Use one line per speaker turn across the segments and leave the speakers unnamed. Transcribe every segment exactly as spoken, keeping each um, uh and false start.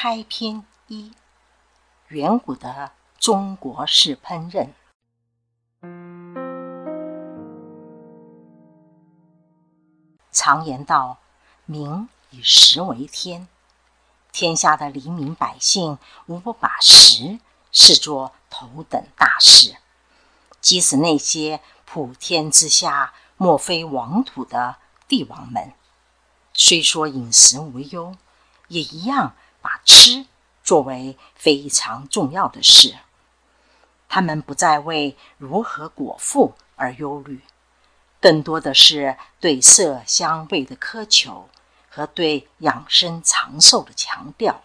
开篇一：远古的中国式烹饪。常言道，民以食为天，天下的黎民百姓无不把食视作头等大事。即使那些普天之下莫非王土的帝王们，虽说饮食无忧，也一样把吃作为非常重要的事。他们不再为如何果腹而忧虑，更多的是对色香味的苛求和对养生长寿的强调。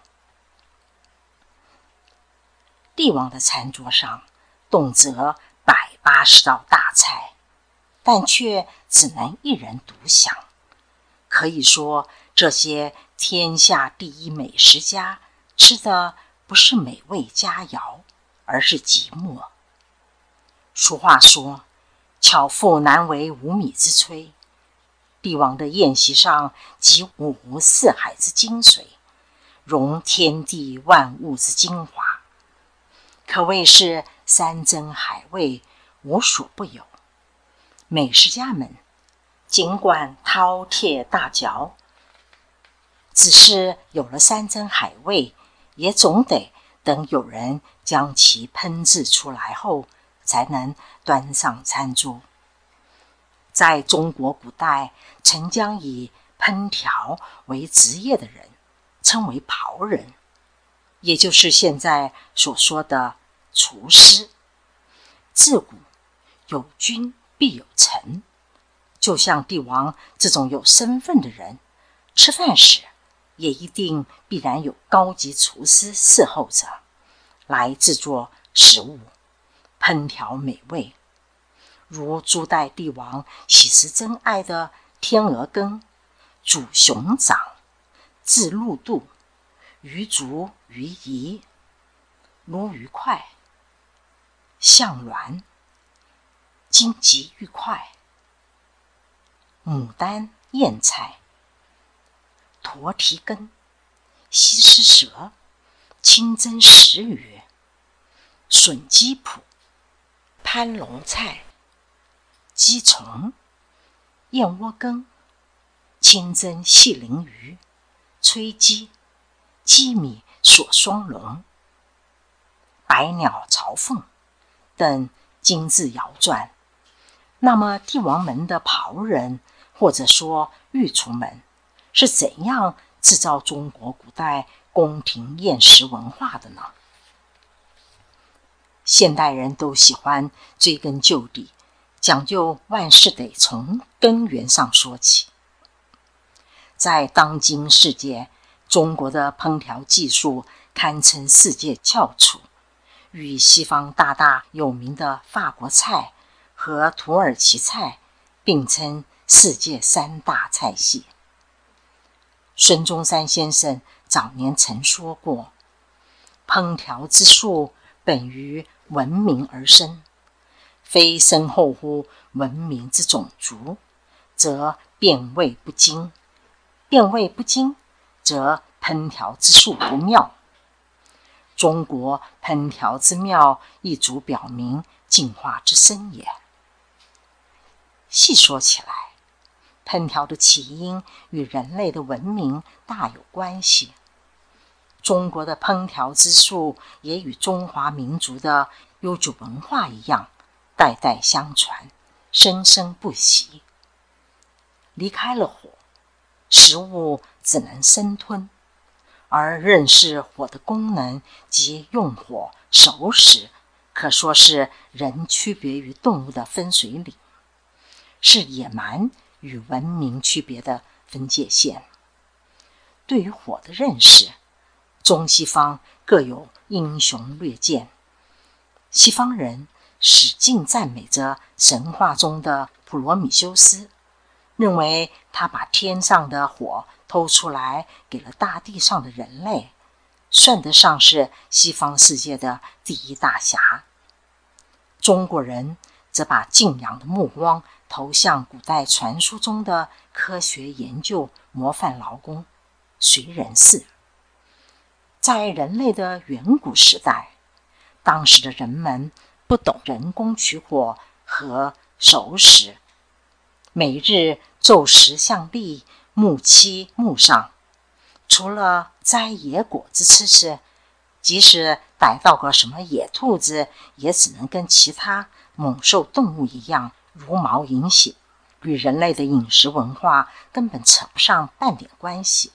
帝王的餐桌上动辄百八十道大菜，但却只能一人独享。可以说，这些天下第一美食家吃的不是美味佳肴，而是寂寞。俗话说，巧妇难为无米之炊。帝王的宴席上集五湖四海之精髓，融天地万物之精华，可谓是山珍海味无所不有。美食家们尽管饕餮大嚼，只是有了山珍海味，也总得等有人将其烹制出来后，才能端上餐桌。在中国古代，曾将以烹调为职业的人称为庖人，也就是现在所说的厨师。自古有君必有臣，就像帝王这种有身份的人，吃饭时也一定必然有高级厨师伺候着，来制作食物，烹调美味。如朱代帝王喜食珍爱的天鹅羹、煮熊掌、制鹿肚、鱼足、鱼夷、鲈鱼块、象卵、荆棘玉块、牡丹燕菜、驼蹄羹、西施舌、清蒸石鱼、笋鸡脯、攀龙菜、鸡虫、燕窝羹、清蒸细鳞鱼、炊鸡、鸡米锁双龙、百鸟朝凤等精致肴馔。那么帝王们的庖人，或者说御厨们，是怎样制造中国古代宫廷宴食文化的呢？现代人都喜欢追根究底，讲究万事得从根源上说起。在当今世界，中国的烹调技术堪称世界翘楚，与西方大大有名的法国菜和土耳其菜并称世界三大菜系。孙中山先生早年曾说过，烹调之术本于文明而生，非深厚乎文明之种族，则辨味不精；辨味不精，则烹调之术不妙。中国烹调之妙，一足表明进化之深也。细说起来，烹调的起因与人类的文明大有关系。中国的烹调之术也与中华民族的悠久文化一样，代代相传，生生不息。离开了火，食物只能生吞，而认识火的功能及用火熟食，可说是人区别于动物的分水岭，是野蛮与文明区别的分界线。对于火的认识，中西方各有英雄略见。西方人使劲赞美着神话中的普罗米修斯，认为他把天上的火偷出来给了大地上的人类，算得上是西方世界的第一大侠。中国人则把敬仰的目光投向古代传说中的科学研究模范劳工燧人氏。 在人类的远古时代，当时的人们不懂人工取火和熟食，每日昼食向立，暮栖木上，除了摘野果子吃吃，即使逮到个什么野兔子，也只能跟其他猛兽动物一样茹毛饮血，与人类的饮食文化根本扯不上半点关系。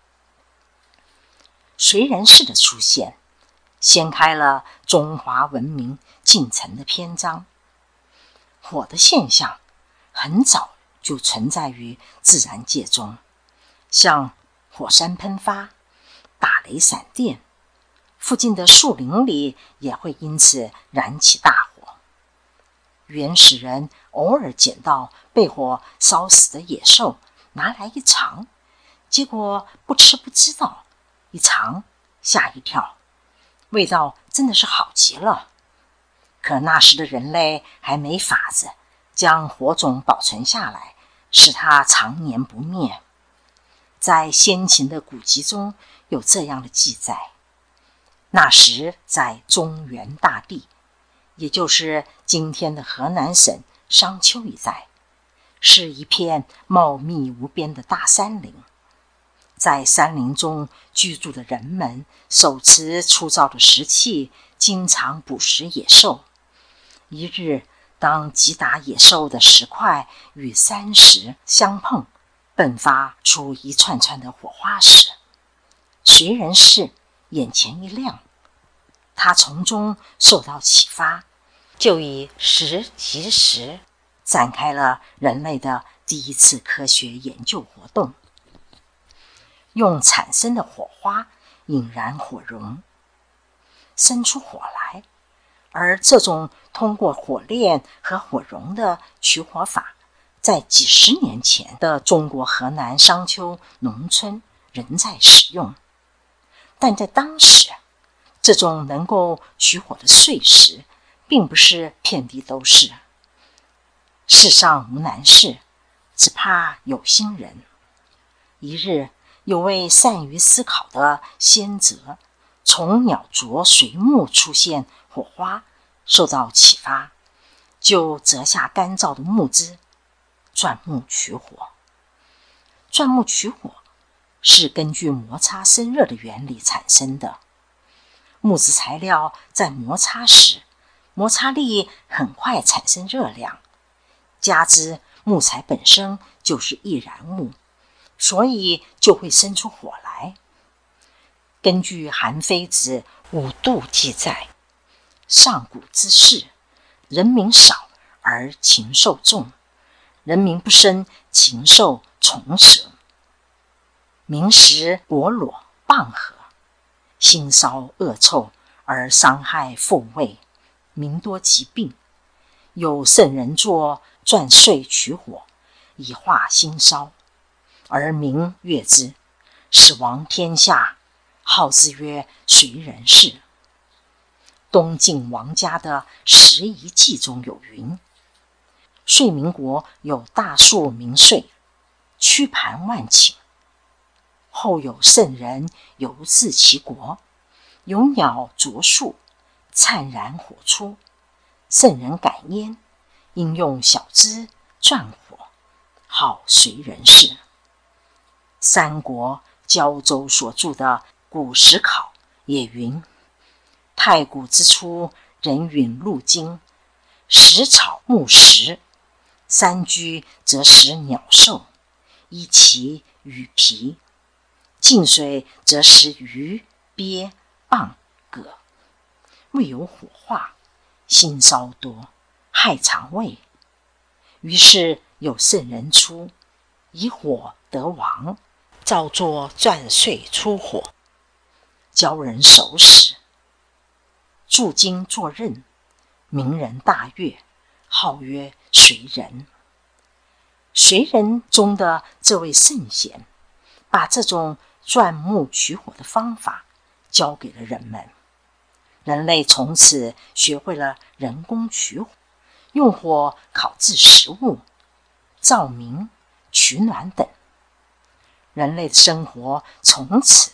燧人氏的出现，掀开了中华文明进程的篇章。火的现象很早就存在于自然界中，像火山喷发、打雷闪电，附近的树林里也会因此燃起大火。原始人偶尔捡到被火烧死的野兽，拿来一尝，结果不吃不知道，一尝吓一跳，味道真的是好极了。可那时的人类还没法子将火种保存下来，使它常年不灭。在先秦的古籍中有这样的记载，那时在中原大地，也就是今天的河南省商丘一带，是一片茂密无边的大山林。在山林中居住的人们手持粗糙的石器，经常捕食野兽。一日，当击打野兽的石块与山石相碰，迸发出一串串的火花时，燧人氏眼前一亮，他从中受到启发，就以石击石，展开了人类的第一次科学研究活动，用产生的火花引燃火绒，生出火来。而这种通过火炼和火绒的取火法，在几十年前的中国河南商丘农村仍在使用。但在当时，这种能够取火的碎石并不是遍地都是。世上无难事，只怕有心人。一日，有位善于思考的先哲，从鸟啄水木出现火花，受到启发，就折下干燥的木枝，钻木取火。钻木取火是根据摩擦生热的原理产生的。木质材料在摩擦时，摩擦力很快产生热量，加之木材本身就是易燃物，所以就会生出火来。根据韩非子五度记载，上古之世，人民少而禽兽众，人民不生，禽兽虫蛇。民食薄裸蚌壳，腥骚恶臭而伤害妇卫，民多疾病。有圣人作钻燧取火，以化腥骚，而民悦之，使亡天下，号之曰燧人氏。东晋王家的《拾遗记》中有云：遂民国有大树名燧，曲盘万顷。后有圣人游至其国，有鸟啄树，灿然火出。圣人感焉，应用小枝钻火，号燧人氏。三国胶州所著的《古石考》也云：太古之初，人陨入京，食草木石，山居则食鸟兽，依其羽皮；近水则食鱼、鳖、蚌、蛤。未有火化，腥骚多，害肠胃。于是有圣人出，以火得王，造作钻燧出火，教人熟食。驻京作任，名人大悦，号曰燧人。燧人中的这位圣贤，把这种钻木取火的方法教给了人们。人类从此学会了人工取火，用火烤制食物、照明、取暖等。人类的生活从此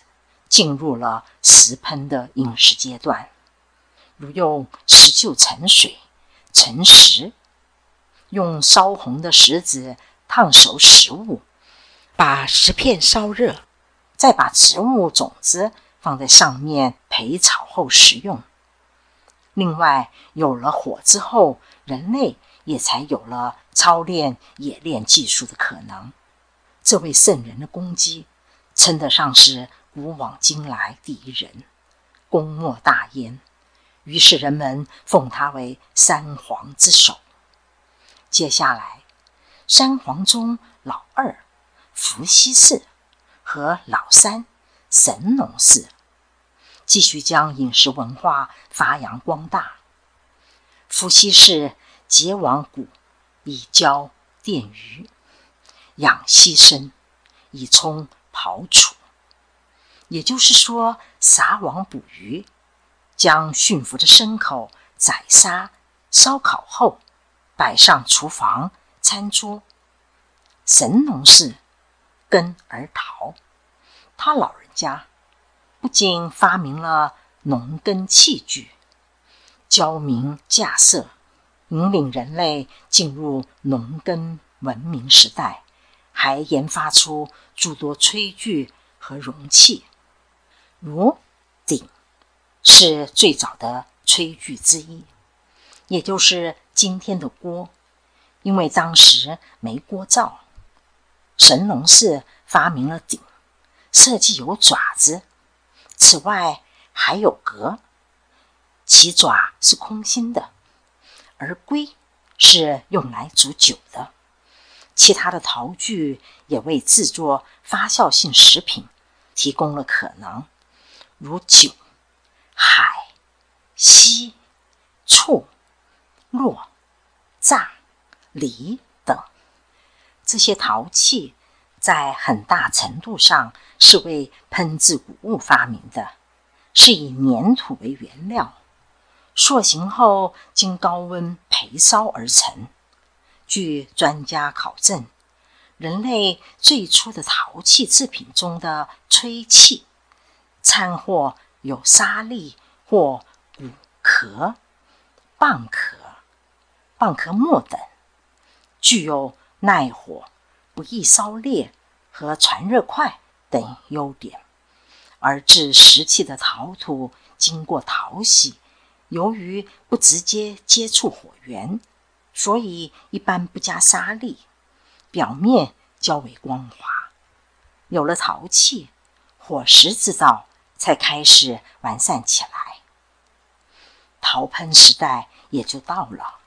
进入了石烹的饮食阶段，如用石臼盛水、盛食，用烧红的石子烫熟食物，把石片烧热，再把植物种子放在上面焙炒后食用。另外，有了火之后，人类也才有了操练冶炼技术的可能。这位圣人的功绩称得上是古往今来第一人，功莫大焉。于是人们奉他为三皇之首。接下来，三皇中老二伏羲氏和老三神农氏继续将饮食文化发扬光大。伏羲氏结网谷以教电鱼，养溪参以充庖厨，也就是说撒网捕鱼，将驯服的牲口宰杀烧烤后摆上厨房餐桌。神农氏耕而陶，他老人家不仅发明了农耕器具，教民架设，引领人类进入农耕文明时代，还研发出诸多炊具和容器，如鼎是最早的炊具之一，也就是今天的锅。因为当时没锅灶，神农氏发明了鼎，设计有爪子，此外还有革，其爪是空心的，而龟是用来煮酒的。其他的陶具也为制作发酵性食品提供了可能，如酒、海、稀、醋、糯、炸、梨等。这些陶器在很大程度上是为烹制谷物发明的，是以粘土为原料，塑形后经高温焙烧而成。据专家考证，人类最初的陶器制品中的炊器掺和有沙粒或骨壳、蚌壳、蚌壳末等，具有耐火、不易烧裂和传热快等优点。而制石器的陶土经过淘洗，由于不直接接触火源，所以一般不加沙粒，表面较为光滑。有了陶器，火石制造才开始完善起来，陶烹时代也就到了。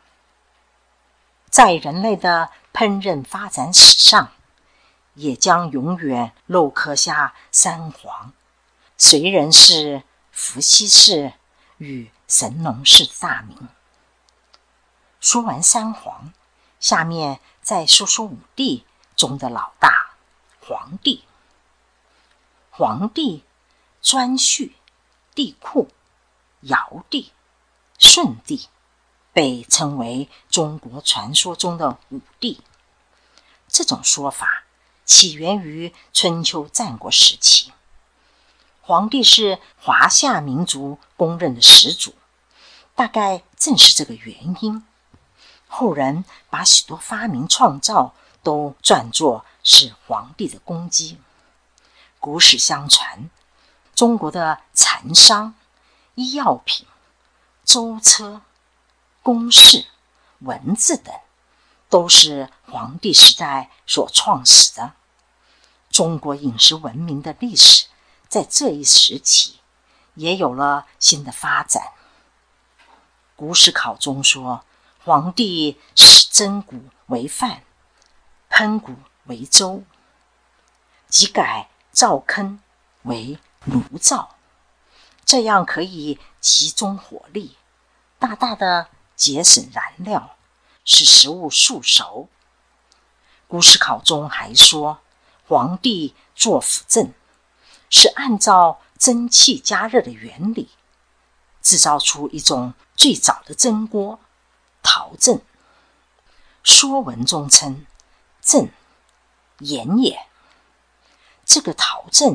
在人类的烹饪发展史上，也将永远镂刻下三皇，燧人氏、伏羲氏与神农氏的大名。说完三皇，下面再说说五帝中的老大黄帝。黄帝、颛顼、帝喾、尧帝、舜帝被称为中国传说中的五帝。这种说法起源于春秋战国时期。黄帝是华夏民族公认的始祖，大概正是这个原因，后人把许多发明创造都撰作是黄帝的功绩。古史相传，中国的蚕商、医药品、舟车、公式、文字等都是黄帝时代所创始的。中国饮食文明的历史在这一时期也有了新的发展。古史考中说，黄帝使蒸谷为饭，烹谷为粥，即改灶坑为炉灶，这样可以集中火力，大大的节省燃料，使食物速熟。古史考中还说，黄帝做辅政是按照蒸汽加热的原理，制造出一种最早的蒸锅陶甑。说文中称甑盐也，这个陶甑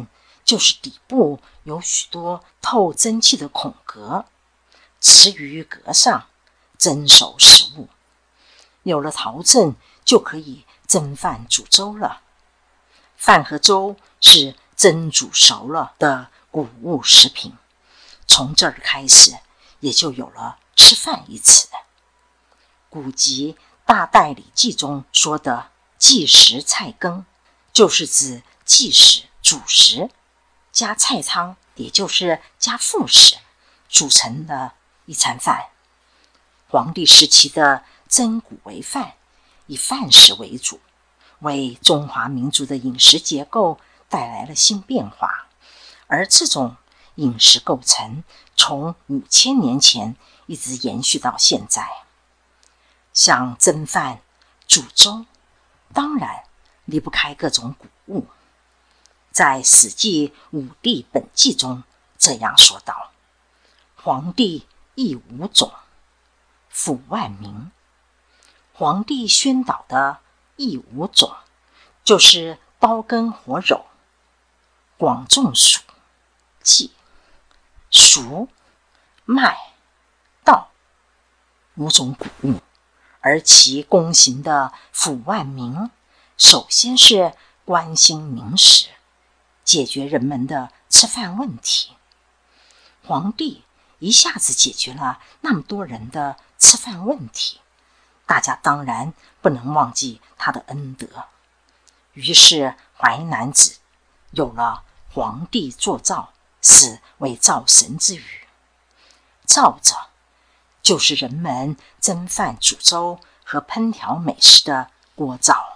就是底部有许多透蒸汽的孔格，吃于格上，蒸熟食物。有了陶甑，就可以蒸饭煮粥了。饭和粥是蒸煮熟了的谷物食品，从这儿开始，也就有了吃饭一词。古籍《大代礼记》中说的祭食菜羹，就是指祭食主食加菜汤，也就是加副食煮成的一餐饭。黄帝时期的蒸谷为饭，以饭食为主，为中华民族的饮食结构带来了新变化。而这种饮食构成从五千年前一直延续到现在。像蒸饭、煮粥，当然离不开各种谷物。在《史记·武帝本纪》中这样说道：黄帝亦五种，辅万民。黄帝宣导的亦五种，就是刀耕火蹂、广种黍、稷、黍、麦、稻五种谷物。而其躬行的辅万民，首先是关心民食，解决人们的吃饭问题。黄帝一下子解决了那么多人的吃饭问题，大家当然不能忘记他的恩德。于是淮南子有了黄帝作灶，是为灶神之语。灶着就是人们蒸饭煮粥和烹调美食的锅灶。